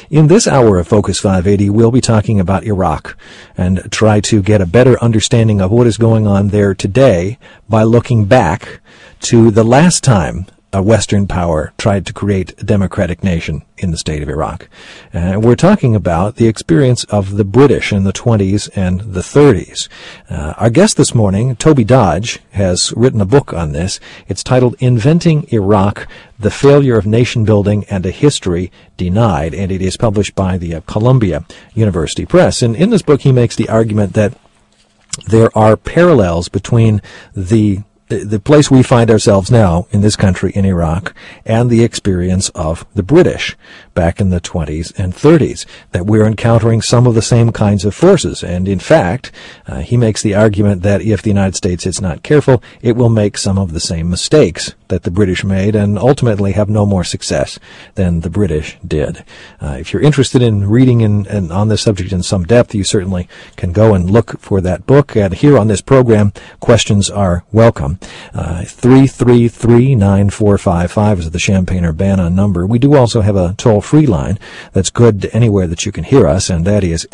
In this hour of Focus 580, we'll be talking about Iraq and try to get a better understanding of what is going on there today by looking back to the last time a Western power tried to create a democratic nation in the state of Iraq. And we're talking about the experience of the British in the 20s and the 30s. Our guest this morning, Toby Dodge, has written a book on this. It's titled Inventing Iraq, The Failure of Nation Building and a History Denied, and it is published by the Columbia University Press. And in this book, he makes the argument that there are parallels between the place we find ourselves now in this country, in Iraq, and the experience of the British back in the 20s and 30s, that we're encountering some of the same kinds of forces. And in fact, he makes the argument that if the United States is not careful, it will make some of the same mistakes that the British made and ultimately have no more success than the British did. If you're interested in reading and on this subject in some depth, you certainly can go and look for that book. And here on this program, questions are welcome. 333-9455 is the Champaign-Urbana number. We do also have a toll-free line that's good anywhere that you can hear us, and that is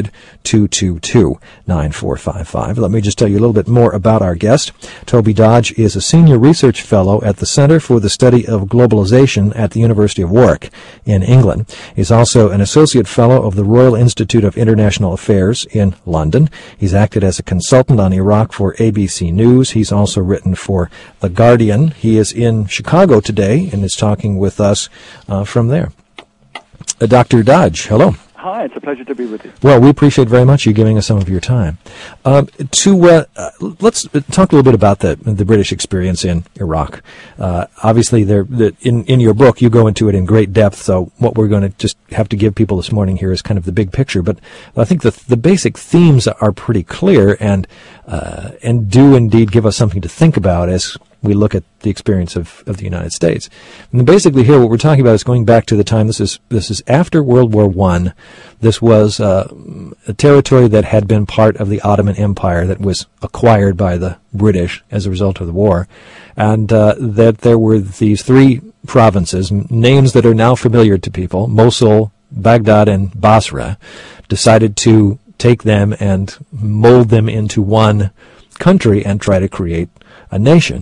800-222-9455. Let me just tell you a little bit more about our guest. Toby Dodge is a senior research fellow at the Center for the Study of Globalization at the University of Warwick in England. He's also an associate fellow of the Royal Institute of International Affairs in London. He's acted as a consultant on Iraq for ABC News. He's also written for The Guardian. He is in Chicago today and is talking with us from there. Dr. Dodge, hello. Hi, it's a pleasure to be with you. Well, we appreciate very much you giving us some of your time. Let's talk a little bit about the British experience in Iraq. Obviously, in your book, you go into it in great depth, so what we're going to just have to give people this morning here is kind of the big picture. But I think the basic themes are pretty clear and do indeed give us something to think about as we look at the experience of the United States. And basically here what we're talking about is going back to the time, this is after World War I. This was a territory that had been part of the Ottoman Empire that was acquired by the British as a result of the war. And that there were these three provinces, names that are now familiar to people, Mosul, Baghdad, and Basra, decided to take them and mold them into one country and try to create a nation.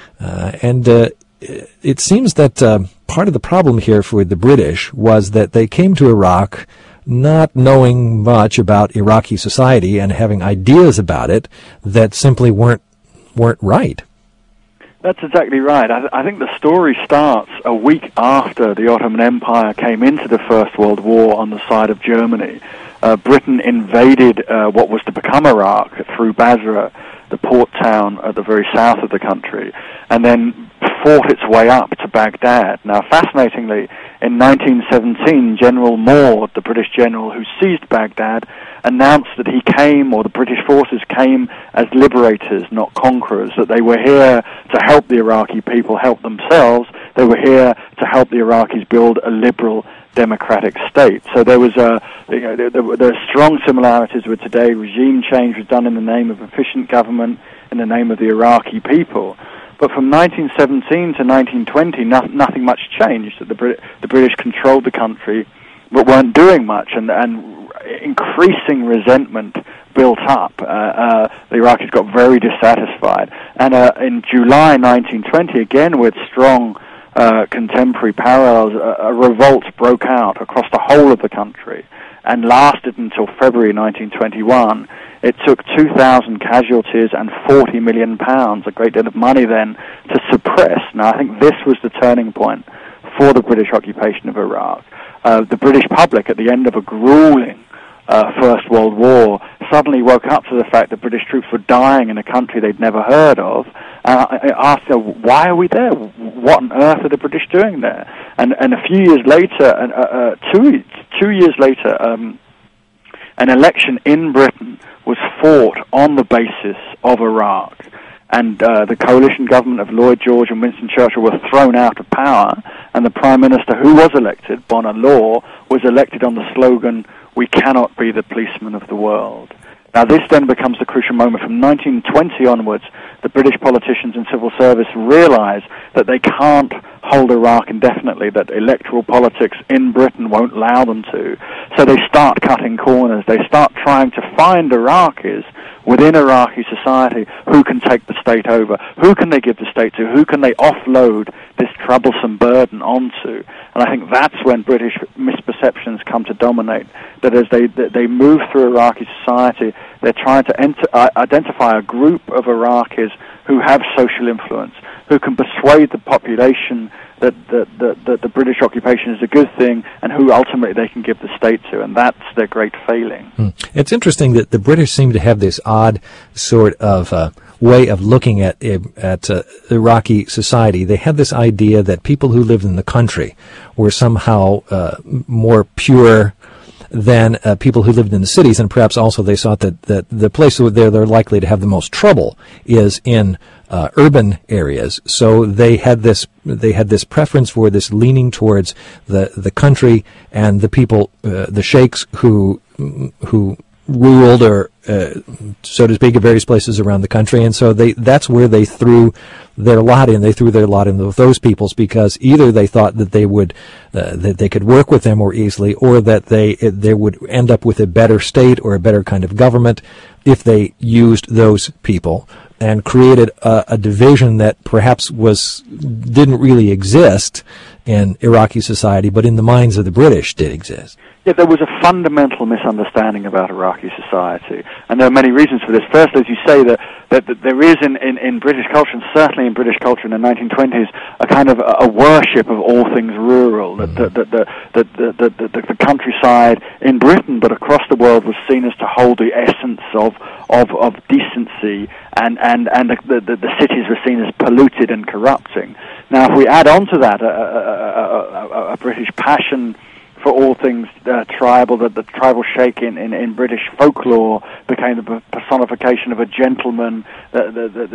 It seems that part of the problem here for the British was that they came to Iraq not knowing much about Iraqi society and having ideas about it that simply weren't right. That's exactly right. I think the story starts a week after the Ottoman Empire came into the First World War on the side of Germany. Britain invaded what was to become Iraq through Basra, the port town at the very south of the country, and then fought its way up to Baghdad. Now, fascinatingly, in 1917, General Maude, the British general who seized Baghdad, announced that he came, or the British forces came, as liberators, not conquerors, that they were here to help the Iraqi people help themselves. They were here to help the Iraqis build a liberal democratic state. So there was there are strong similarities with today. Regime change was done in the name of efficient government, in the name of the Iraqi people. But from 1917 to 1920, nothing much changed. The British controlled the country, but weren't doing much, and increasing resentment built up. The Iraqis got very dissatisfied. And in July 1920, again with strong contemporary parallels, a revolt broke out across the whole of the country and lasted until February 1921. It took 2,000 casualties and £40 million, a great deal of money then, to suppress. Now, I think this was the turning point for the British occupation of Iraq. The British public, at the end of a grueling First World War, suddenly woke up to the fact that British troops were dying in a country they'd never heard of. I asked her, why are we there? What on earth are the British doing there? And a few years later, 2 years later, an election in Britain was fought on the basis of Iraq. And the coalition government of Lloyd George and Winston Churchill were thrown out of power, and the Prime Minister who was elected, Bonar Law, was elected on the slogan, "We cannot be the policemen of the world." Now, this then becomes the crucial moment. From 1920 onwards, the British politicians and civil service realize that they can't hold Iraq indefinitely, that electoral politics in Britain won't allow them to. So they start cutting corners. They start trying to find Iraqis within Iraqi society who can take the state over, who can they give the state to, who can they offload this troublesome burden onto. And I think that's when British misperceptions come to dominate, that as they move through Iraqi society, they're trying to identify a group of Iraqis who have social influence, who can persuade the population that the British occupation is a good thing, and who ultimately they can give the state to, and that's their great failing. It's interesting that the British seem to have this odd sort of way of looking at Iraqi society. They had this idea that people who lived in the country were somehow more pure than people who lived in the cities, and perhaps also they thought that the place where they're likely to have the most trouble is in urban areas. So they had this preference for this leaning towards the country and the people, the sheikhs who ruled, or so to speak, at various places around the country, and so that's where they threw their lot in. They threw their lot in with those peoples because either they thought that they would that they could work with them more easily, or that they would end up with a better state or a better kind of government if they used those people, and created a division that perhaps didn't really exist in Iraqi society, but in the minds of the British did exist. Yeah, there was a fundamental misunderstanding about Iraqi society, and there are many reasons for this. First, as you say, that there is in British culture, and certainly in British culture in the 1920s, a kind of a worship of all things rural. That the countryside in Britain, but across the world, was seen as to hold the essence of decency, and the cities were seen as polluted and corrupting. Now, if we add on to that a British passion for all things tribal, that the tribal sheikh in British folklore became the personification of a gentleman that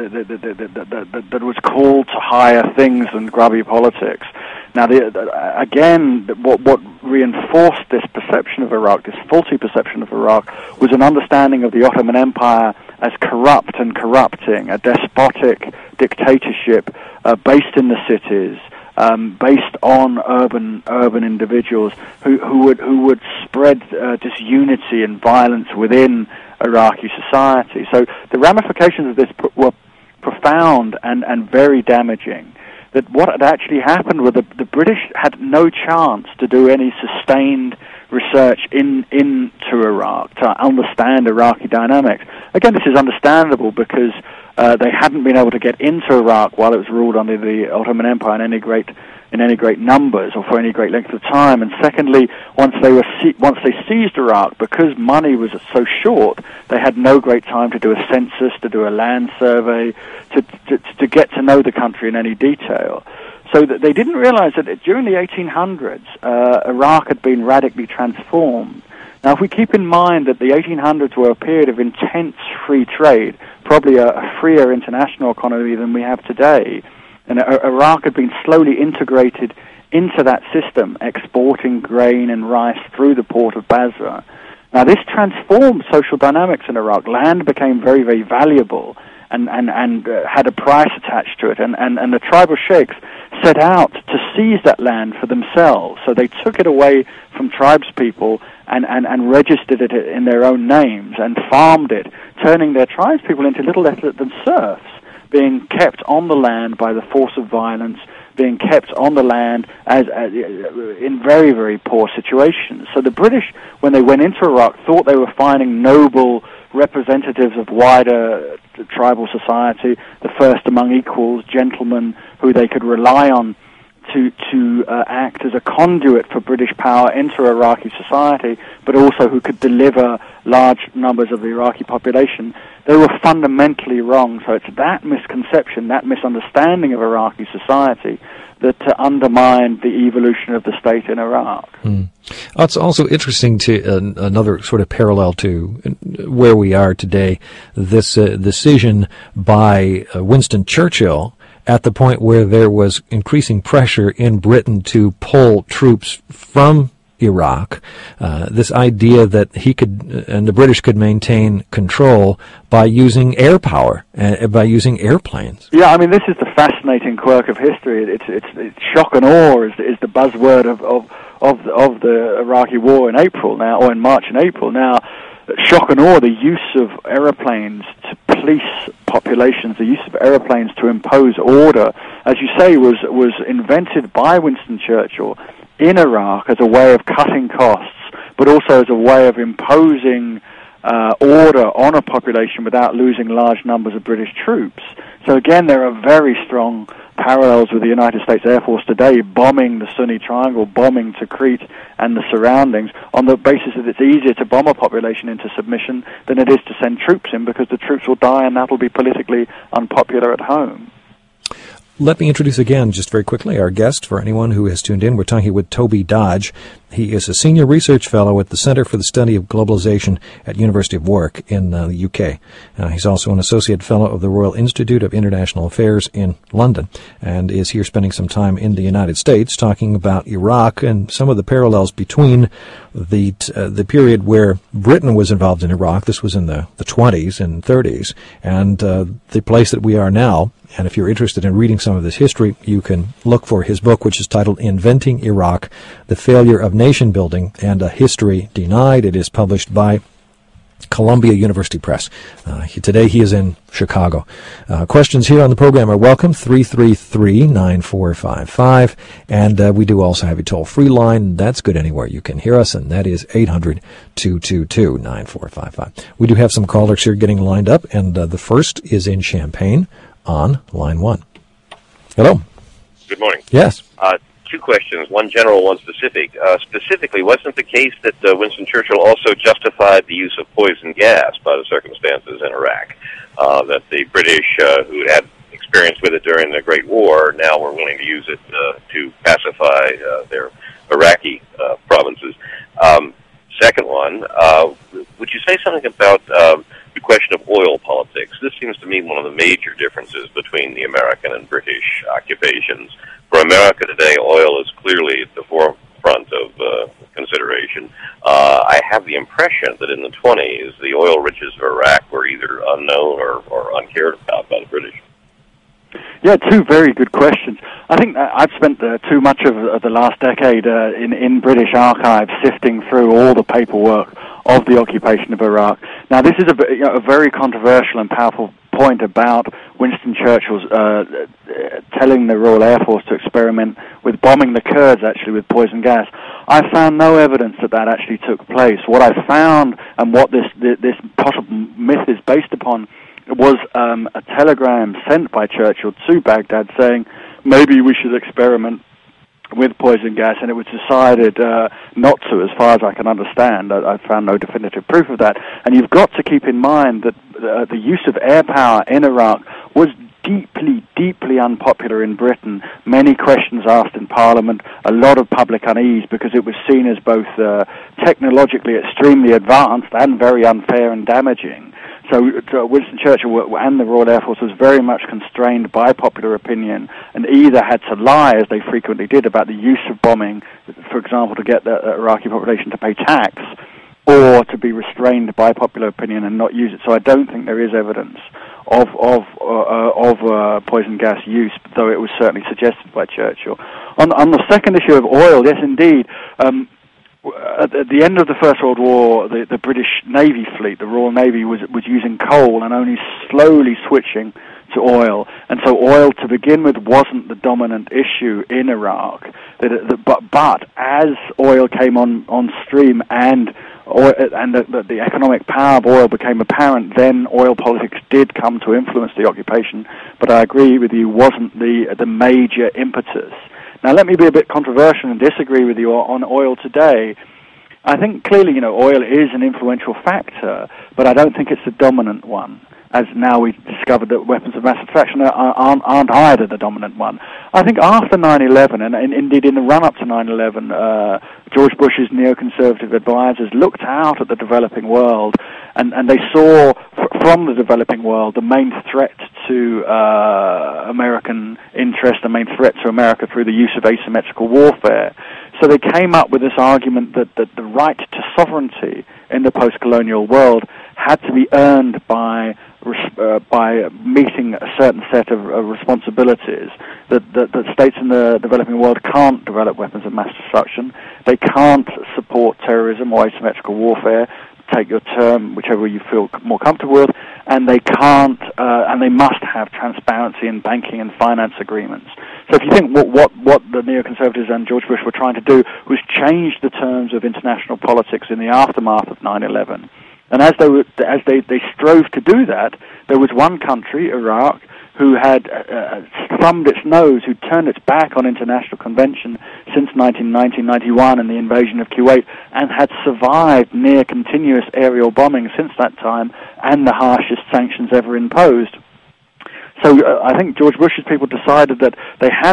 was called to higher things than grubby politics. Now, again, what reinforced this perception of Iraq, this faulty perception of Iraq, was an understanding of the Ottoman Empire as corrupt and corrupting, a despotic dictatorship based in the cities, based on urban individuals who would spread disunity and violence within Iraqi society. So the ramifications of this were profound and very damaging. That what had actually happened was the British had no chance to do any sustained research into Iraq, to understand Iraqi dynamics. Again, this is understandable because they hadn't been able to get into Iraq while it was ruled under the Ottoman Empire in any great numbers or for any great length of time. And secondly, once they seized Iraq, because money was so short, they had no great time to do a census, to do a land survey, to get to know the country in any detail. So that they didn't realize that during the 1800s, Iraq had been radically transformed. Now, if we keep in mind that the 1800s were a period of intense free trade, probably a freer international economy than we have today, and Iraq had been slowly integrated into that system, exporting grain and rice through the port of Basra. Now, this transformed social dynamics in Iraq. Land became very, very valuable and had a price attached to it, and the tribal sheikhs set out to seize that land for themselves. So they took it away from tribespeople and registered it in their own names and farmed it, turning their tribespeople into little less than serfs, being kept on the land by the force of violence, being kept on the land as in very, very poor situations. So the British, when they went into Iraq, thought they were finding noble representatives of wider tribal society, the first among equals, gentlemen who they could rely on to act as a conduit for British power into Iraqi society, but also who could deliver large numbers of the Iraqi population. They were fundamentally wrong. So it's that misconception, that misunderstanding of Iraqi society that undermined the evolution of the state in Iraq. It's also interesting to another sort of parallel to where we are today, this decision by Winston Churchill at the point where there was increasing pressure in Britain to pull troops from Iraq, this idea that he could and the British could maintain control by using air power, by using airplanes. Yeah, I mean, this is the fascinating quirk of history. It's shock and awe is the buzzword of the Iraqi war in April now, or in March and April now. Shock and awe, the use of aeroplanes to police populations, the use of aeroplanes to impose order, as you say, was invented by Winston Churchill in Iraq as a way of cutting costs, but also as a way of imposing order on a population without losing large numbers of British troops. So again, there are very strong parallels with the United States Air Force today, bombing the Sunni Triangle, bombing Tikrit and the surroundings, on the basis that it's easier to bomb a population into submission than it is to send troops in, because the troops will die and that'll be politically unpopular at home. Let me introduce again, just very quickly, our guest. For anyone who has tuned in, we're talking with Toby Dodge. He is a senior research fellow at the Center for the Study of Globalization at University of Warwick in the UK. He's also an associate fellow of the Royal Institute of International Affairs in London, and is here spending some time in the United States talking about Iraq and some of the parallels between the period where Britain was involved in Iraq. This was in the 20s and 30s, and the place that we are now. And if you're interested in reading some of this history, you can look for his book, which is titled Inventing Iraq, The Failure of Nation Building and a History Denied. It is published by Columbia University Press. Today he is in Chicago. Questions here on the program are welcome, 333-9455. And we do also have a toll-free line. That's good anywhere you can hear us, and that is 800-222-9455. We do have some callers here getting lined up, and the first is in Champaign on line 1. Hello. Good morning. Yes. Two questions, one general, one specific. Specifically, wasn't the case that Winston Churchill also justified the use of poison gas by the circumstances in Iraq? That the British, who had experience with it during the Great War, now were willing to use it to pacify their Iraqi provinces. Second one, would you say something about the question of oil politics? This seems to me one of the major differences between the American and British occupations. For America today, oil is clearly at the forefront of consideration. I have the impression that in the 20s, the oil riches of Iraq were either unknown or uncared about by the British. Yeah, two very good questions. I think I've spent too much of the last decade in British archives sifting through all the paperwork of the occupation of Iraq. Now, this is a very controversial and powerful point about Winston Churchill's telling the Royal Air Force to experiment with bombing the Kurds, actually, with poison gas. I found no evidence that actually took place. What I found, and what this possible myth is based upon, was a telegram sent by Churchill to Baghdad saying, maybe we should experiment with poison gas, and it was decided not to, as far as I can understand. I found no definitive proof of that. And you've got to keep in mind that the use of air power in Iraq was deeply, deeply unpopular in Britain. Many questions asked in Parliament, a lot of public unease, because it was seen as both technologically extremely advanced and very unfair and damaging. So Winston Churchill and the Royal Air Force was very much constrained by popular opinion, and either had to lie, as they frequently did, about the use of bombing, for example, to get the Iraqi population to pay tax, or to be restrained by popular opinion and not use it. So I don't think there is evidence of poison gas use, though it was certainly suggested by Churchill. On the second issue of oil, yes, indeed. At the end of the First World War, the British Navy fleet, the Royal Navy, was using coal and only slowly switching to oil. And so oil, to begin with, wasn't the dominant issue in Iraq. But as oil came on stream and the economic power of oil became apparent, then oil politics did come to influence the occupation. But I agree with you, wasn't the major impetus. Now, let me be a bit controversial and disagree with you on oil today. I think clearly, oil is an influential factor, but I don't think it's the dominant one. as now we've discovered that weapons of mass destruction aren't either the dominant one. I think after 9/11, and indeed in the run-up to 9/11, George Bush's neoconservative advisors looked out at the developing world, and they saw from the developing world the main threat to American interest, the main threat to America through the use of asymmetrical warfare. So they came up with this argument that the right to sovereignty in the post-colonial world had to be earned by meeting a certain set of responsibilities, that states in the developing world can't develop weapons of mass destruction, they can't support terrorism or asymmetrical warfare, take your term, whichever you feel more comfortable with, and they can't, and they must have transparency in banking and finance agreements. So if you think what the neoconservatives and George Bush were trying to do was change the terms of international politics in the aftermath of 9/11. And as they strove to do that, there was one country, Iraq, who had thumbed its nose, who turned its back on international convention since 1990-91 and the invasion of Kuwait, and had survived near continuous aerial bombing since that time and the harshest sanctions ever imposed. So I think George Bush's people decided that they had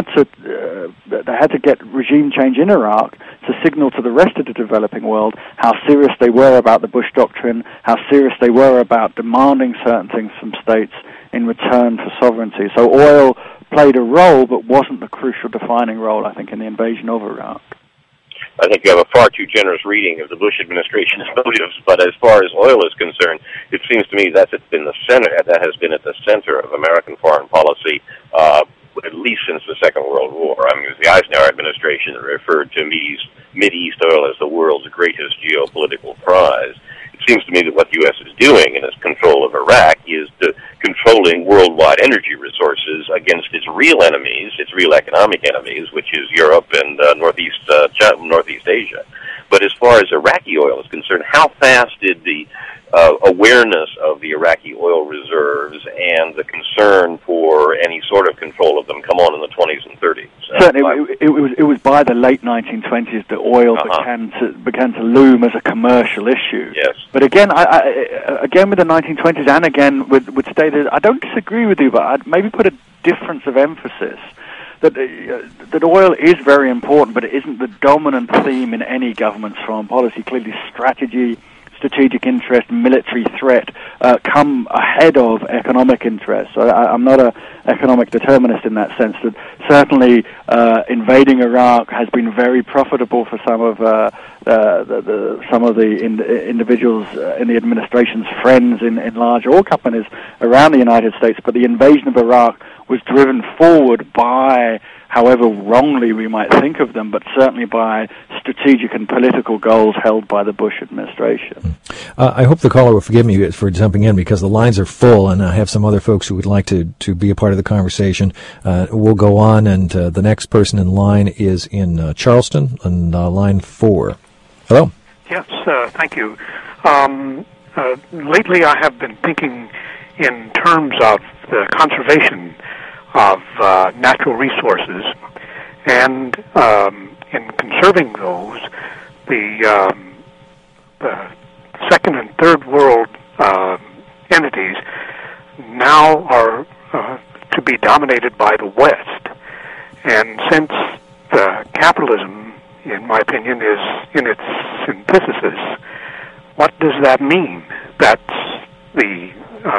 to get regime change in Iraq to signal to the rest of the developing world how serious they were about the Bush Doctrine, how serious they were about demanding certain things from states in return for sovereignty. So oil played a role, but wasn't the crucial defining role, I think, in the invasion of Iraq. I think you have a far too generous reading of the Bush administration's motives, but as far as oil is concerned, it seems to me that has been at the center of American foreign policy, at least since the Second World War. I mean, it was the Eisenhower administration that referred to Mideast oil as the world's greatest geopolitical prize. It seems to me that what the U.S. is doing in its control of Iraq is controlling worldwide energy resources against its real enemies, its real economic enemies, which is Europe and Northeast Asia. But as far as Iraqi oil is concerned, how fast did the awareness of the Iraqi oil reserves and the concern for any sort of control of them come on in the 20s and 30s? Certainly, it was by the late 1920s that oil began to loom as a commercial issue. Yes. But again, again with the 1920s, and again with stated, I don't disagree with you, but I'd maybe put a difference of emphasis. That oil is very important, but it isn't the dominant theme in any government's foreign policy. Clearly, strategy, strategic interest, military threat come ahead of economic interest. So I'm not an economic determinist in that sense. That certainly invading Iraq has been very profitable for some of the individuals in the administration's friends in large oil companies around the United States. But the invasion of Iraq was driven forward by, however wrongly we might think of them, but certainly by strategic and political goals held by the Bush administration. I hope the caller will forgive me for jumping in because the lines are full and I have some other folks who would like to be a part of the conversation. We'll go on, and the next person in line is in Charleston on line 4. Hello. Yes, thank you. Lately I have been thinking in terms of the conservation of natural resources, and in conserving those, the second and third world entities now are to be dominated by the West. And since capitalism, in my opinion, is in its synthesis, what does that mean? That's the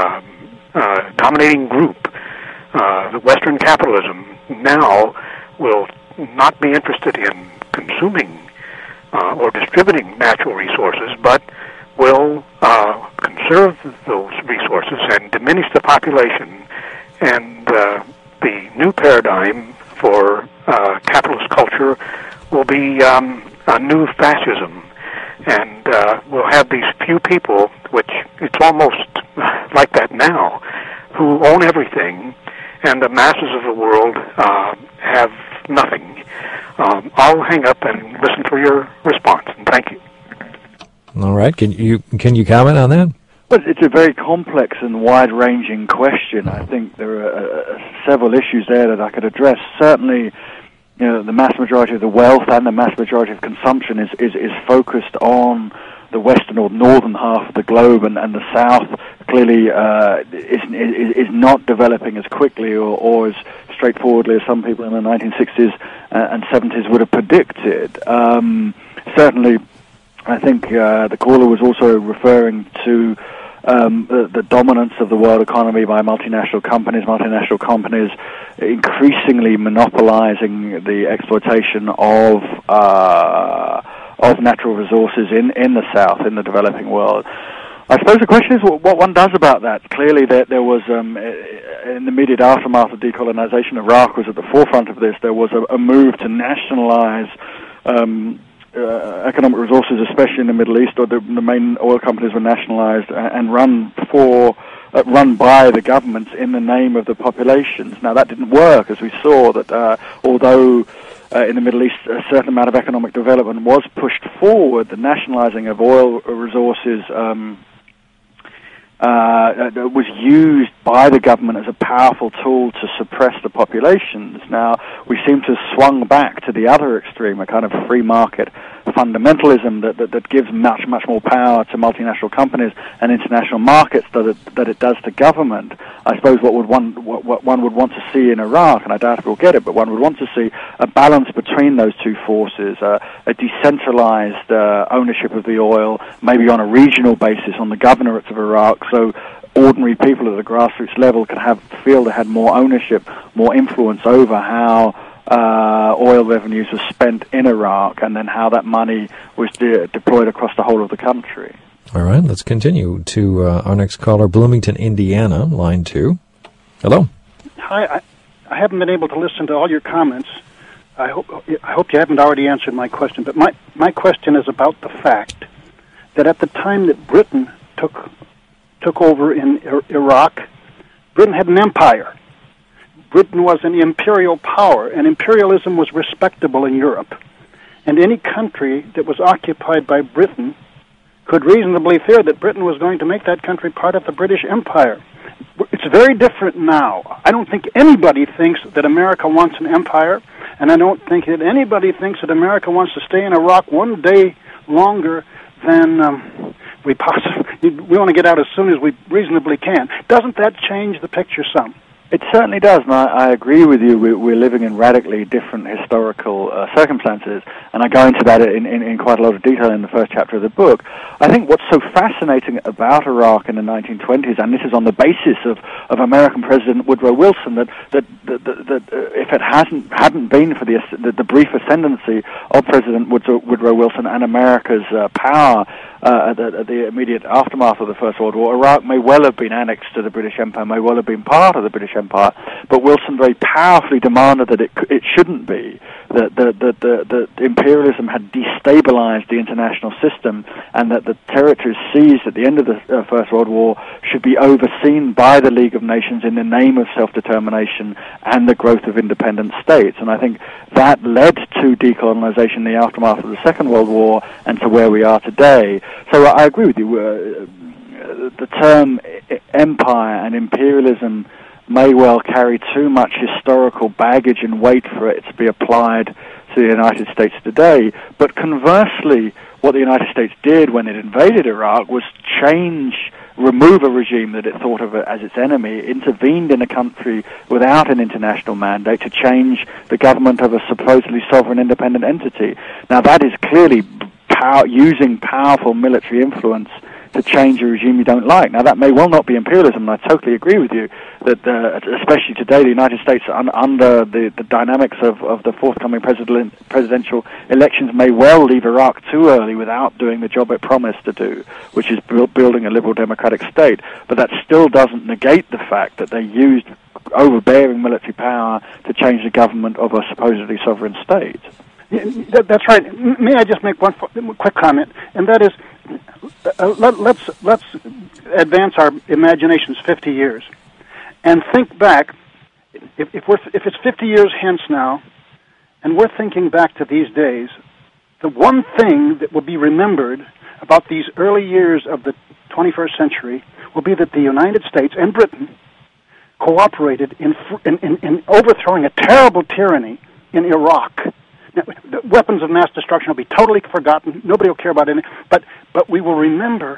dominating group. The Western capitalism now will not be interested in consuming or distributing natural resources, but will conserve those resources and diminish the population. And the new paradigm for capitalist culture will be a new fascism. And we'll have these few people, which it's almost like that now, who own everything, and the masses of the world have nothing. I'll hang up and listen for your response, and thank you. All right. Can you comment on that? Well, it's a very complex and wide-ranging question. I think there are several issues there that I could address. Certainly, the mass majority of the wealth and the mass majority of consumption is focused on the western or northern half of the globe, and the south clearly is not developing as quickly or as straightforwardly as some people in the 1960s and 70s would have predicted. Certainly, I think the caller was also referring to the dominance of the world economy by multinational companies increasingly monopolizing the exploitation of natural resources in the South, in the developing world. I suppose the question is what one does about that. Clearly, there was, in the immediate aftermath of decolonization, Iraq was at the forefront of this. There was a move to nationalize economic resources, especially in the Middle East, or the main oil companies were nationalized and run by the governments in the name of the populations. Now, that didn't work, as we saw that although in the Middle East a certain amount of economic development was pushed forward, the nationalizing of oil resources was used by the government as a powerful tool to suppress the populations. Now, we seem to have swung back to the other extreme, a kind of free market fundamentalism that gives much more power to multinational companies and international markets that it does to government. I suppose what one would want to see in Iraq, and I doubt if we'll get it, but one would want to see a balance between those two forces, a decentralized ownership of the oil, maybe on a regional basis on the governorates of Iraq, so ordinary people at the grassroots level can feel they had more ownership, more influence over how oil revenues were spent in Iraq, and then how that money was deployed across the whole of the country. All right, let's continue to our next caller, Bloomington, Indiana, line 2. Hello. Hi, I haven't been able to listen to all your comments. I hope you haven't already answered my question, but my question is about the fact that at the time that Britain took over in Iraq, Britain had an empire. Britain was an imperial power, and imperialism was respectable in Europe. And any country that was occupied by Britain could reasonably fear that Britain was going to make that country part of the British Empire. It's very different now. I don't think anybody thinks that America wants an empire, and I don't think that anybody thinks that America wants to stay in Iraq one day longer than we want to get out as soon as we reasonably can. Doesn't that change the picture some? It certainly does, and I agree with you. We're living in radically different historical circumstances, and I go into that in quite a lot of detail in the first chapter of the book. I think what's so fascinating about Iraq in the 1920s, and this is on the basis of American President Woodrow Wilson, that if it hadn't been for the brief ascendancy of President Woodrow Wilson and America's power at the immediate aftermath of the First World War, Iraq may well have been annexed to the British Empire, may well have been part of the British Empire, but Wilson very powerfully demanded that it shouldn't be, that imperialism had destabilized the international system, and that the territories seized at the end of the First World War should be overseen by the League of Nations in the name of self-determination and the growth of independent states. And I think that led to decolonization in the aftermath of the Second World War and to where we are today. So I agree with you. The term empire and imperialism may well carry too much historical baggage and weight for it to be applied to the United States today. But conversely, what the United States did when it invaded Iraq was remove a regime that it thought of as its enemy, intervened in a country without an international mandate to change the government of a supposedly sovereign independent entity. Now that is clearly using powerful military influence to change a regime you don't like. Now, that may well not be imperialism, and I totally agree with you that, especially today, the United States, under the dynamics of the forthcoming presidential elections, may well leave Iraq too early without doing the job it promised to do, which is building a liberal democratic state. But that still doesn't negate the fact that they used overbearing military power to change the government of a supposedly sovereign state. That's right. May I just make one quick comment, and that is, let's advance our imaginations 50 years, and think back. If it's 50 years hence now, and we're thinking back to these days, the one thing that will be remembered about these early years of the 21st century will be that the United States and Britain cooperated in overthrowing a terrible tyranny in Iraq. Now, the weapons of mass destruction will be totally forgotten. Nobody will care about it. But we will remember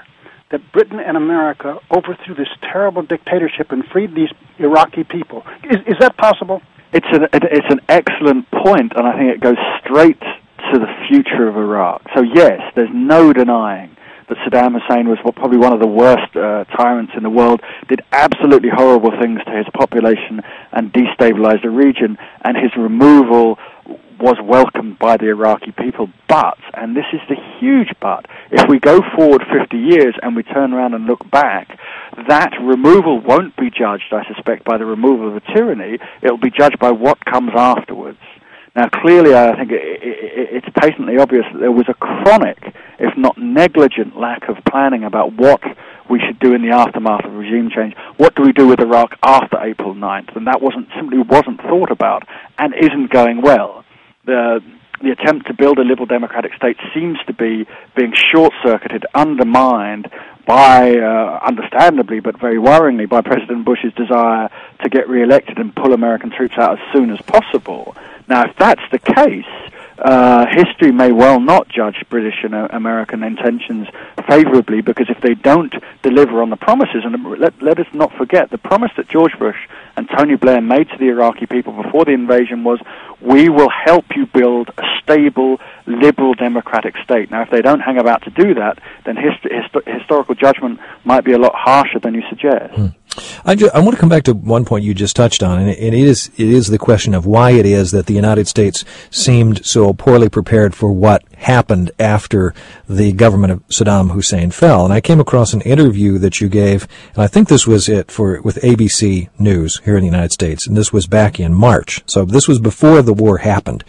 that Britain and America overthrew this terrible dictatorship and freed these Iraqi people. Is that possible? It's an excellent point, and I think it goes straight to the future of Iraq. So yes, there's no denying that Saddam Hussein was probably one of the worst tyrants in the world, did absolutely horrible things to his population and destabilized the region, and his removal was welcomed by the Iraqi people. But, and this is the huge but, if we go forward 50 years and we turn around and look back, that removal won't be judged, I suspect, by the removal of a tyranny. It'll be judged by what comes afterwards. Now, clearly, I think it's patently obvious that there was a chronic, if not negligent, lack of planning about what we should do in the aftermath of regime change. What do we do with Iraq after April 9th? And that simply wasn't thought about and isn't going well. The attempt to build a liberal democratic state seems to be being short-circuited, undermined by, understandably but very worryingly, by President Bush's desire to get re-elected and pull American troops out as soon as possible. Now, if that's the case, history may well not judge British and American intentions favorably, because if they don't deliver on the promises, and let us not forget, the promise that George Bush and Tony Blair made to the Iraqi people before the invasion was, we will help you build a stable, liberal, democratic state. Now, if they don't hang about to do that, then historical judgment might be a lot harsher than you suggest. I want to come back to one point you just touched on, and it is the question of why it is that the United States seemed so poorly prepared for what happened after the government of Saddam Hussein fell. And I came across an interview that you gave, and I think this was with ABC News here in the United States, and this was back in March. So this was before the war happened,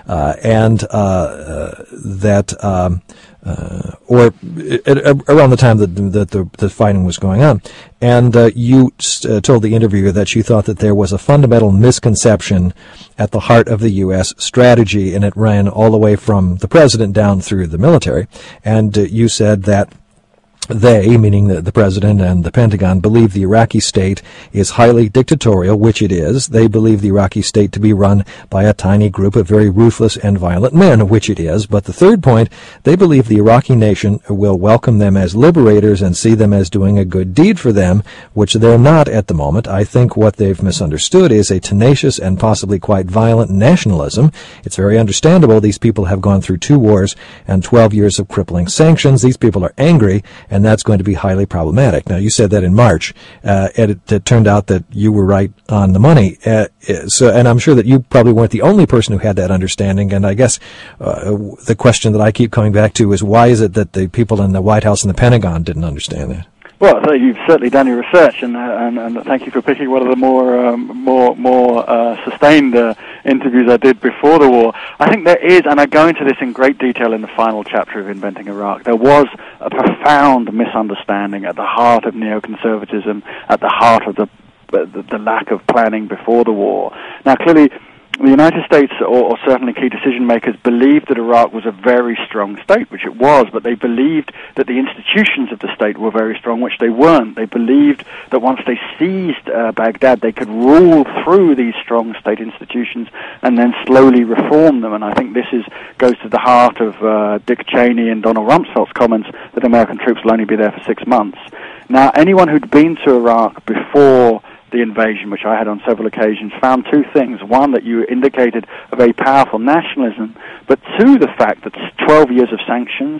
or around the time that the fighting was going on. And you told the interviewer that you thought that there was a fundamental misconception at the heart of the U.S. strategy, and it ran all the way from the president down through the military. And you said that they, meaning the president and the Pentagon, believe the Iraqi state is highly dictatorial, which it is. They believe the Iraqi state to be run by a tiny group of very ruthless and violent men, which it is. But the third point, they believe the Iraqi nation will welcome them as liberators and see them as doing a good deed for them, which they're not at the moment. I think what they've misunderstood is a tenacious and possibly quite violent nationalism. It's very understandable. These people have gone through 2 wars and 12 years of crippling sanctions. These people are angry, and that's going to be highly problematic. Now, you said that in March, and it turned out that you were right on the money. And I'm sure that you probably weren't the only person who had that understanding. And I guess the question that I keep coming back to is, why is it that the people in the White House and the Pentagon didn't understand that? Well, so you've certainly done your research, and thank you for picking one of the more sustained interviews I did before the war. I think there is, and I go into this in great detail in the final chapter of Inventing Iraq, there was a profound misunderstanding at the heart of neoconservatism, at the heart of the lack of planning before the war. Now, clearly, the United States, or certainly key decision makers, believed that Iraq was a very strong state, which it was, but they believed that the institutions of the state were very strong, which they weren't. They believed that once they seized Baghdad, they could rule through these strong state institutions and then slowly reform them. And I think this goes to the heart of Dick Cheney and Donald Rumsfeld's comments that American troops will only be there for 6 months. Now, anyone who'd been to Iraq before the invasion, which I had on several occasions, found 2 things. One, that you indicated a very powerful nationalism, but 2, the fact that 12 years of sanctions,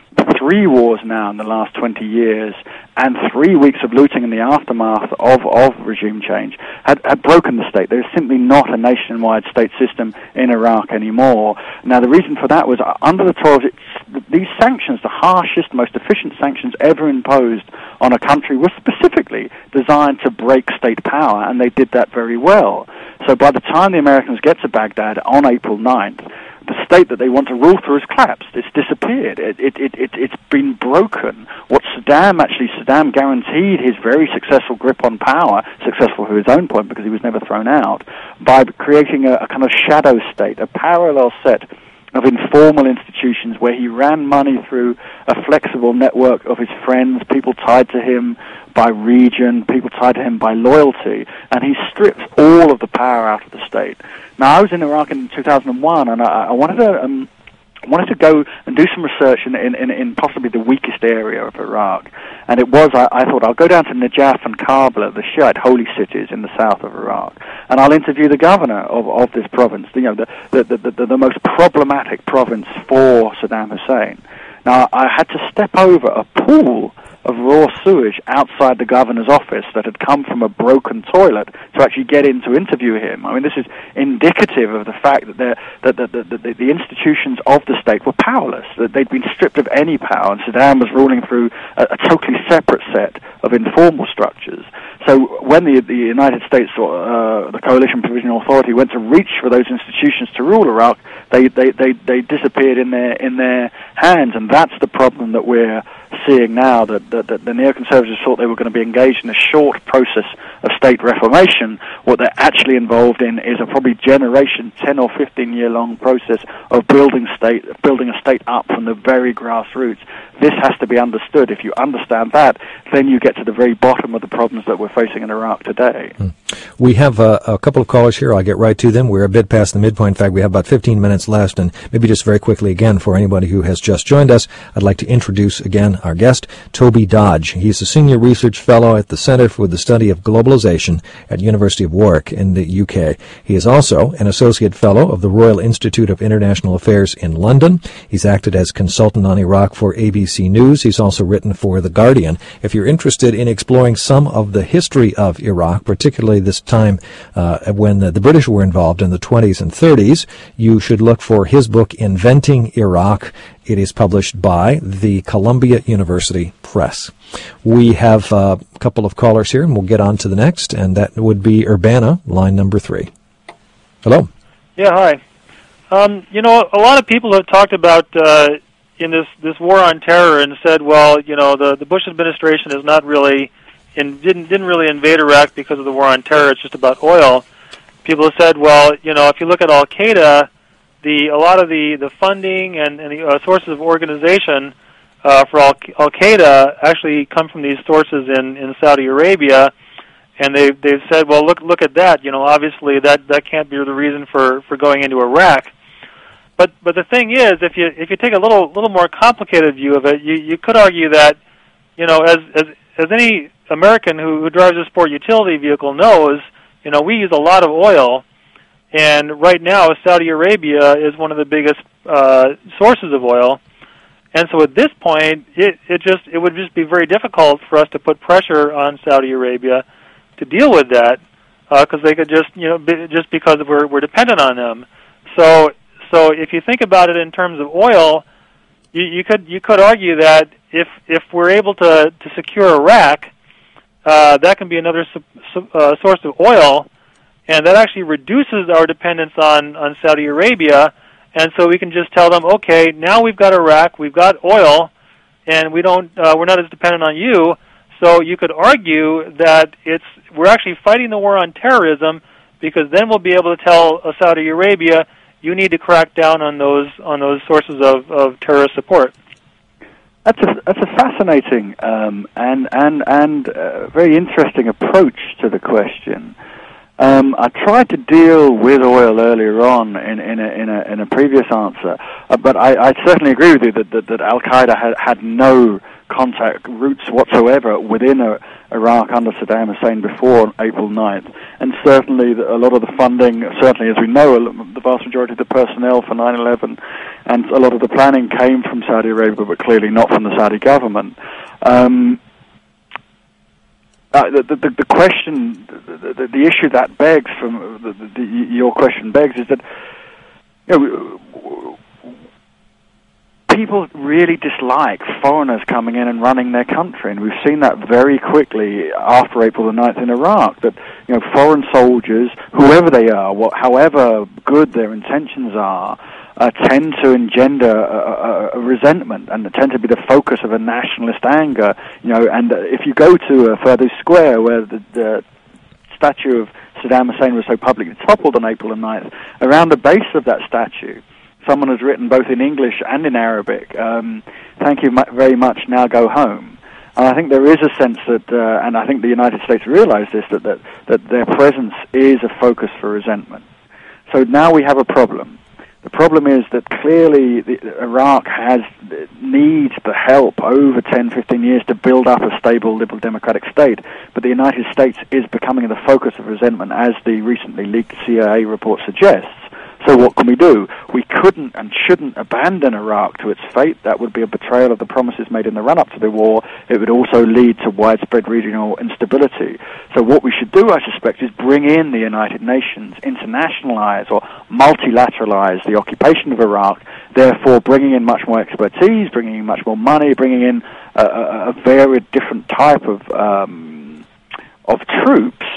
3 wars now in the last 20 years, and 3 weeks of looting in the aftermath of regime change had broken the state. There's simply not a nationwide state system in Iraq anymore. Now, the reason for that was under the 12, these sanctions, the harshest, most efficient sanctions ever imposed on a country, were specifically designed to break state power, and they did that very well. So by the time the Americans get to Baghdad on April 9th, the state that they want to rule through has collapsed. It's disappeared. It's been broken. What Saddam guaranteed his very successful grip on power, successful for his own point because he was never thrown out, by creating a kind of shadow state, a parallel set of informal institutions where he ran money through a flexible network of his friends, people tied to him by region, people tied to him by loyalty, and he stripped all of the power out of the state. Now, I was in Iraq in 2001, and I wanted to wanted to go and do some research in possibly the weakest area of Iraq. And it was, I thought, I'll go down to Najaf and Karbala, the Shiite holy cities in the south of Iraq, and I'll interview the governor of this province, the most problematic province for Saddam Hussein. Now, I had to step over a pool of raw sewage outside the governor's office that had come from a broken toilet to actually get in to interview him. I mean, this is indicative of the fact that the institutions of the state were powerless, that they'd been stripped of any power, and Saddam was ruling through a totally separate set of informal structures. So when the United States, the Coalition Provisional Authority, went to reach for those institutions to rule Iraq, they disappeared in their hands, and that's the problem that we're seeing now, that the neoconservatives thought they were going to be engaged in a short process of state reformation. What they're actually involved in is a probably generation, 10 or 15 year long process of building a state up from the very grassroots. This has to be understood. If you understand that, then you get to the very bottom of the problems that we're facing in Iraq today. We have a couple of callers here. I'll get right to them. We're a bit past the midpoint. In fact, we have about 15 minutes left, and maybe just very quickly again, for anybody who has just joined us, I'd like to introduce again our guest, Toby Dodge. He's a senior research fellow at the Center for the Study of Globalization at University of Warwick in the UK. He is also an associate fellow of the Royal Institute of International Affairs in London. He's acted as consultant on Iraq for ABC News. He's also written for The Guardian. If you're interested in exploring some of the history of Iraq, particularly this time when the British were involved in the 20s and 30s, you should look for his book, Inventing Iraq. It is published by the Columbia University Press. We have a couple of callers here, and we'll get on to the next, and that would be Urbana, line number 3. Hello. Yeah, hi. A lot of people have talked about in this war on terror and said, well, the Bush administration is not really didn't really invade Iraq because of the war on terror. It's just about oil. People have said, well, if you look at Al Qaeda, a lot of the funding and the sources of organization for Al Qaeda actually come from these sources in Saudi Arabia, and they've said, well, look at that. Obviously that can't be the reason for going into Iraq. But the thing is, if you take a little more complicated view of it, you could argue that as any American who drives a sport utility vehicle knows, we use a lot of oil. And right now, Saudi Arabia is one of the biggest sources of oil, and so at this point, it would just be very difficult for us to put pressure on Saudi Arabia to deal with that, because they could just because we're dependent on them. So if you think about it in terms of oil, you could argue that if we're able to secure Iraq, that can be another source of oil. And that actually reduces our dependence on Saudi Arabia, and so we can just tell them, okay, now we've got Iraq, we've got oil, and we're not as dependent on you. So you could argue that we're actually fighting the war on terrorism, because then we'll be able to tell Saudi Arabia, you need to crack down on those sources of terrorist support. That's a fascinating and very interesting approach to the question. I tried to deal with oil earlier on in a previous answer, but I certainly agree with you that Al Qaeda had no contact routes whatsoever within Iraq under Saddam Hussein before April 9th, and certainly a lot of the funding, certainly as we know, the vast majority of the personnel for 9/11 and a lot of the planning came from Saudi Arabia, but clearly not from the Saudi government. The question, the issue that begs from your question begs is that people really dislike foreigners coming in and running their country, and we've seen that very quickly after April the 9th in Iraq. That foreign soldiers, whoever they are, however good their intentions are, tend to engender a resentment and tend to be the focus of a nationalist anger. And if you go to Firdos Square, where the statue of Saddam Hussein was so publicly toppled on April the 9th, around the base of that statue, someone has written both in English and in Arabic, "Thank you very much, now go home." And I think there is a sense that, and I think the United States realize this, that their presence is a focus for resentment. So now we have a problem. The problem is that clearly Iraq needs the help over 10, 15 years to build up a stable liberal democratic state, but the United States is becoming the focus of resentment, as the recently leaked CIA report suggests. So what can we do? We couldn't and shouldn't abandon Iraq to its fate. That would be a betrayal of the promises made in the run-up to the war. It would also lead to widespread regional instability. So what we should do, I suspect, is bring in the United Nations, internationalize or multilateralize the occupation of Iraq, therefore bringing in much more expertise, bringing in much more money, bringing in a varied different type of troops,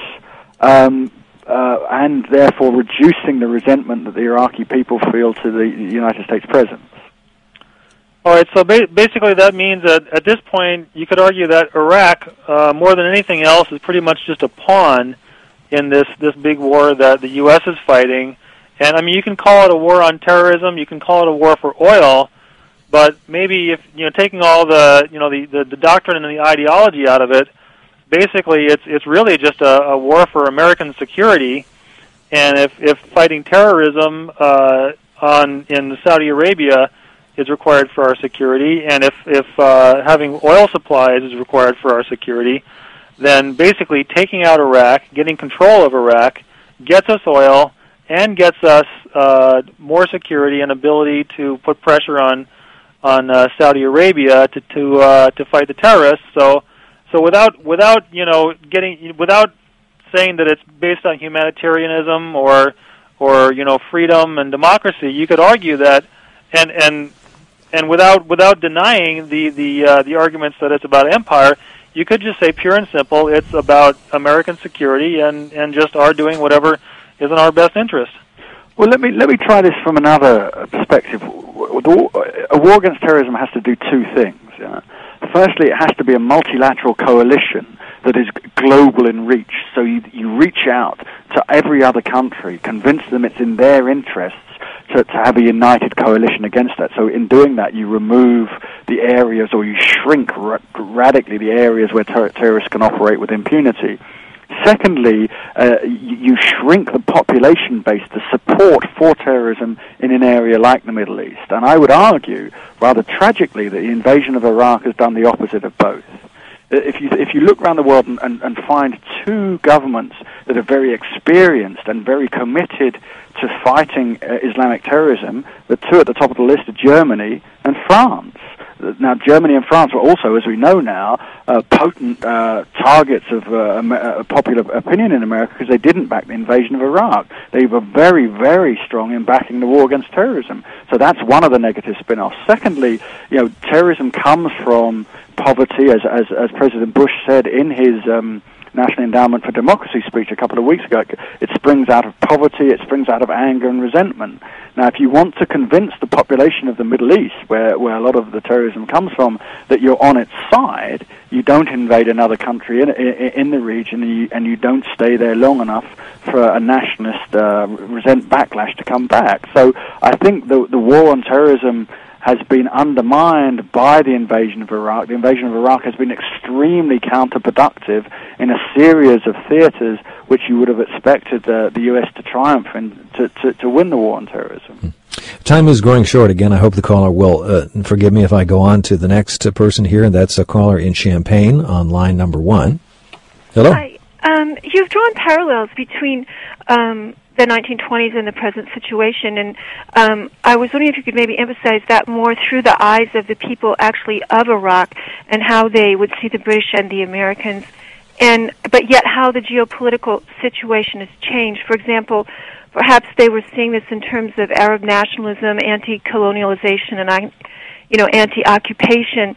and therefore reducing the resentment that the Iraqi people feel to the United States presence. All right, so basically that means that at this point you could argue that Iraq, more than anything else, is pretty much just a pawn in this big war that the U.S. is fighting. And I mean, you can call it a war on terrorism, you can call it a war for oil, but maybe if taking all the doctrine and the ideology out of it, basically it's really just a war for American security. And if fighting terrorism in Saudi Arabia is required for our security, and if having oil supplies is required for our security, then basically taking out Iraq, getting control of Iraq, gets us oil and gets us more security and ability to put pressure on Saudi Arabia to fight the terrorists. So without saying that it's based on humanitarianism or freedom and democracy, you could argue that and without denying the arguments that it's about empire, you could just say pure and simple it's about American security and just our doing whatever is in our best interest. Well, let me try this from another perspective. A war against terrorism has to do two things. Firstly, it has to be a multilateral coalition that is global in reach. So you reach out to every other country, convince them it's in their interests to have a united coalition against that. So in doing that, you remove the areas, or you shrink radically the areas where terrorists can operate with impunity. Secondly, you shrink the population base to support for terrorism in an area like the Middle East. And I would argue, rather tragically, that the invasion of Iraq has done the opposite of both. If you look around the world and find two governments that are very experienced and very committed to fighting Islamic terrorism, the two at the top of the list are Germany and France. Now, Germany and France were also, as we know now, potent targets of popular opinion in America because they didn't back the invasion of Iraq. They were very, very strong in backing the war against terrorism. So that's one of the negative spin-offs. Secondly, terrorism comes from poverty, as President Bush said in his National Endowment for Democracy speech a couple of weeks ago. It springs out of poverty, it springs out of anger and resentment. Now, if you want to convince the population of the Middle East, where a lot of the terrorism comes from, that you're on its side, you don't invade another country in the region, and you don't stay there long enough for a nationalist resent backlash to come back. So I think the war on terrorism has been undermined by the invasion of Iraq. The invasion of Iraq has been extremely counterproductive in a series of theaters which you would have expected the U.S. to triumph in to win the war on terrorism. Time is growing short again. I hope the caller will forgive me if I go on to the next person here, and that's a caller in Champaign on line number 1. Hello. Hi. You've drawn parallels between the 1920s and the present situation, and I was wondering if you could maybe emphasize that more through the eyes of the people actually of Iraq and how they would see the British and the Americans, but yet how the geopolitical situation has changed. For example, perhaps they were seeing this in terms of Arab nationalism, anti-colonialization, and anti-occupation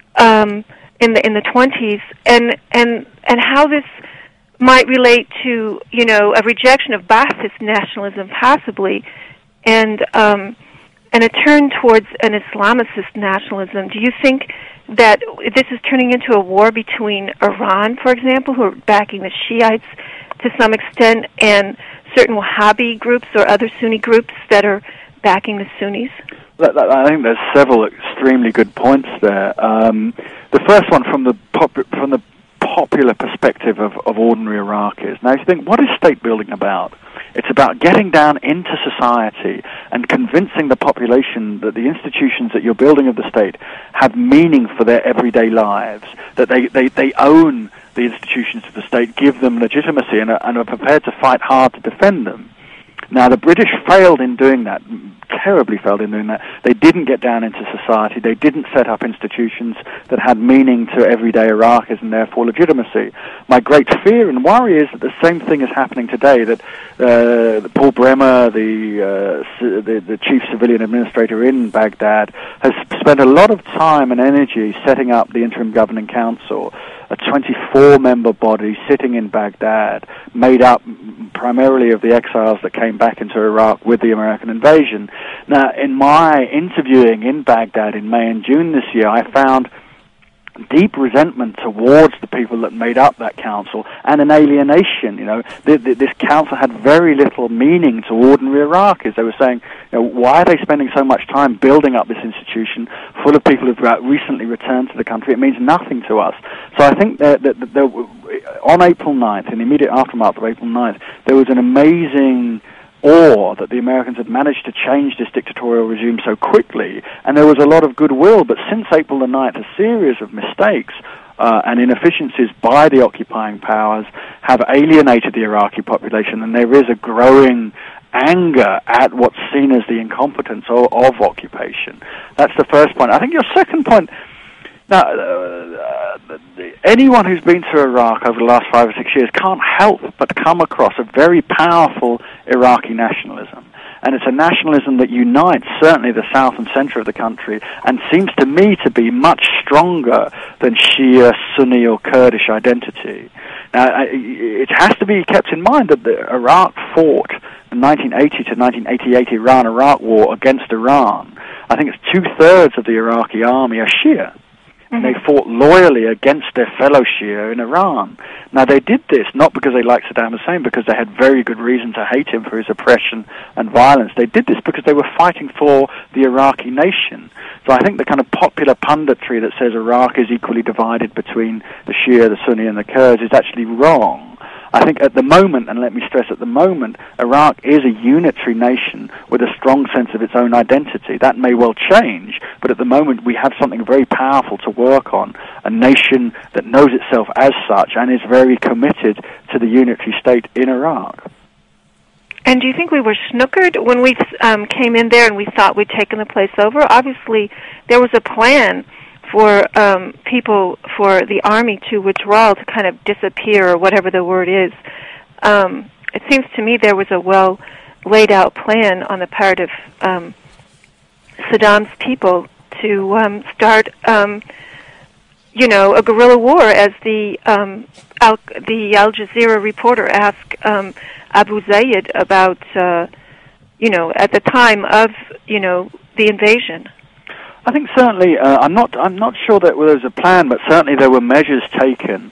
in the 20s, and how this might relate to, a rejection of Ba'athist nationalism, possibly, and a turn towards an Islamicist nationalism. Do you think that this is turning into a war between Iran, for example, who are backing the Shiites to some extent, and certain Wahhabi groups or other Sunni groups that are backing the Sunnis? I think there's several extremely good points there. The first one from the popular perspective of ordinary Iraqis. Now, if you think, what is state building about? It's about getting down into society and convincing the population that the institutions that you're building of the state have meaning for their everyday lives, that they own the institutions of the state, give them legitimacy, and are prepared to fight hard to defend them. Now, the British failed in doing that, terribly failed in doing that. They didn't get down into society. They didn't set up institutions that had meaning to everyday Iraqis and therefore legitimacy. My great fear and worry is that the same thing is happening today, that Paul Bremer, the chief civilian administrator in Baghdad, has spent a lot of time and energy setting up the Interim Governing Council, a 24-member body sitting in Baghdad, made up primarily of the exiles that came back into Iraq with the American invasion. Now, in my interviewing in Baghdad in May and June this year, I found deep resentment towards the people that made up that council and an alienation. This council had very little meaning to ordinary Iraqis. They were saying, why are they spending so much time building up this institution full of people who've recently returned to the country? It means nothing to us. So I think that on April 9th, in the immediate aftermath of April 9th, there was an amazing awe that the Americans had managed to change this dictatorial regime so quickly, and there was a lot of goodwill. But since April the 9th, a series of mistakes and inefficiencies by the occupying powers have alienated the Iraqi population, and there is a growing anger at what's seen as the incompetence of occupation. That's the first point. I think your second point... Now, anyone who's been to Iraq over the last 5 or 6 years can't help but come across a very powerful Iraqi nationalism. And it's a nationalism that unites certainly the south and center of the country and seems to me to be much stronger than Shia, Sunni, or Kurdish identity. Now, it has to be kept in mind that Iraq fought the 1980 to 1988 Iran-Iraq war against Iran. I think it's 2/3 of the Iraqi army are Shia. And they fought loyally against their fellow Shia in Iran. Now, they did this not because they liked Saddam Hussein, because they had very good reason to hate him for his oppression and violence. They did this because they were fighting for the Iraqi nation. So I think the kind of popular punditry that says Iraq is equally divided between the Shia, the Sunni, and the Kurds is actually wrong. I think at the moment, and let me stress at the moment, Iraq is a unitary nation with a strong sense of its own identity. That may well change, but at the moment we have something very powerful to work on, a nation that knows itself as such and is very committed to the unitary state in Iraq. And do you think we were snookered when we came in there and we thought we'd taken the place over? Obviously, there was a plan for for the army to withdraw, to kind of disappear, or whatever the word is. It seems to me there was a well laid out plan on the part of Saddam's people to start, a guerrilla war, as the Al Jazeera reporter asked Abu Zayd about, at the time of, the invasion. I think certainly, I'm not sure that there was a plan, but certainly there were measures taken.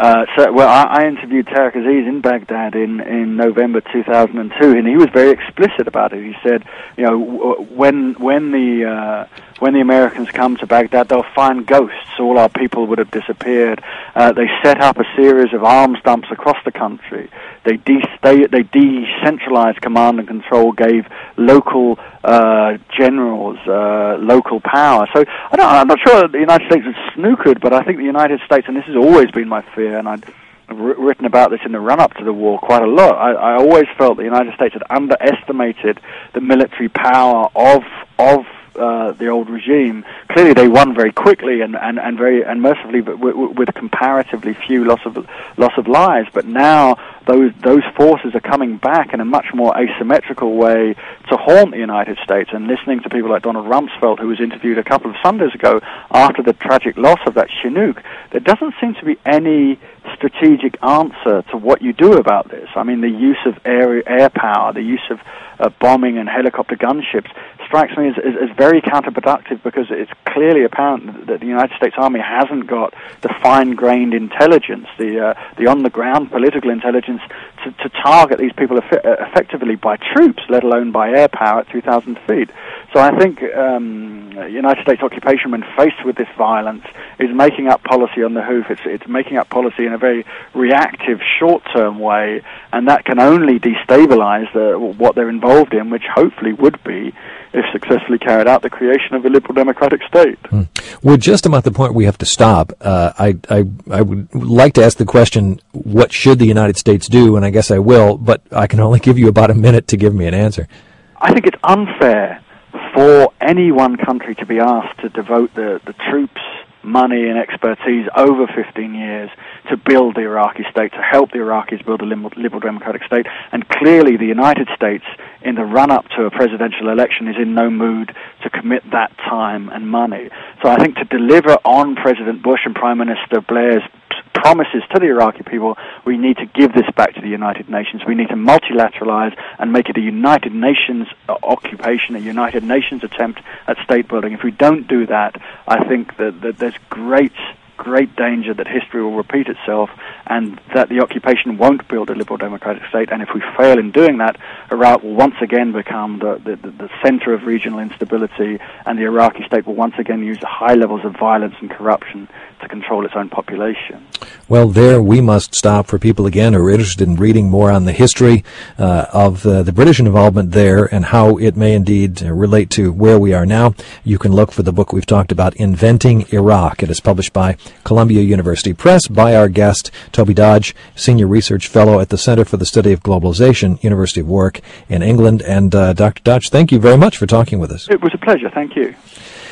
I interviewed Tariq Aziz in Baghdad in November 2002, and he was very explicit about it. He said, when the Americans come to Baghdad, they'll find ghosts. All our people would have disappeared. They set up a series of arms dumps across the country. They decentralized command and control, gave local generals local power. So I'm not sure that the United States was snookered, but I think the United States, and this has always been my fear, and I've written about this in the run-up to the war quite a lot, I always felt the United States had underestimated the military power of the old regime. Clearly, they won very quickly and mercifully, but with comparatively few loss of lives. But now those forces are coming back in a much more asymmetrical way to haunt the United States. And listening to people like Donald Rumsfeld, who was interviewed a couple of Sundays ago after the tragic loss of that Chinook, there doesn't seem to be any strategic answer to what you do about this. I mean, the use of air power, the use of bombing and helicopter gunships strikes me as very counterproductive, because it's clearly apparent that the United States Army hasn't got the fine-grained intelligence, the on-the-ground political intelligence to target these people effectively by troops, let alone by air power at 2,000 feet. So I think United States occupation, when faced with this violence, is making up policy on the hoof. It's making up policy in a very reactive, short-term way, and that can only destabilize what they're involved in, which hopefully would be, if successfully carried out, the creation of a liberal democratic state. We're just about the point we have to stop. I would like to ask the question, what should the United States do? And I guess I will, but I can only give you about a minute to give me an answer. I think it's unfair for any one country to be asked to devote the troops, money and expertise over 15 years to build the Iraqi state, to help the Iraqis build a liberal democratic state. And clearly the United States, in the run-up to a presidential election, is in no mood to commit that time and money. So I think to deliver on President Bush and Prime Minister Blair's promises to the Iraqi people, we need to give this back to the United Nations. We need to multilateralize and make it a United Nations occupation, a United Nations attempt at state building. If we don't do that, I think that there's great danger that history will repeat itself and that the occupation won't build a liberal democratic state. And if we fail in doing that, Iraq will once again become the center of regional instability, and the Iraqi state will once again use high levels of violence and corruption to control its own population. Well, there we must stop. For people, again, who are interested in reading more on the history of the British involvement there and how it may indeed relate to where we are now, you can look for the book we've talked about, Inventing Iraq. It is published by Columbia University Press by our guest, Toby Dodge, Senior Research Fellow at the Center for the Study of Globalization, University of Warwick in England. And Dr. Dodge, thank you very much for talking with us. It was a pleasure. Thank you.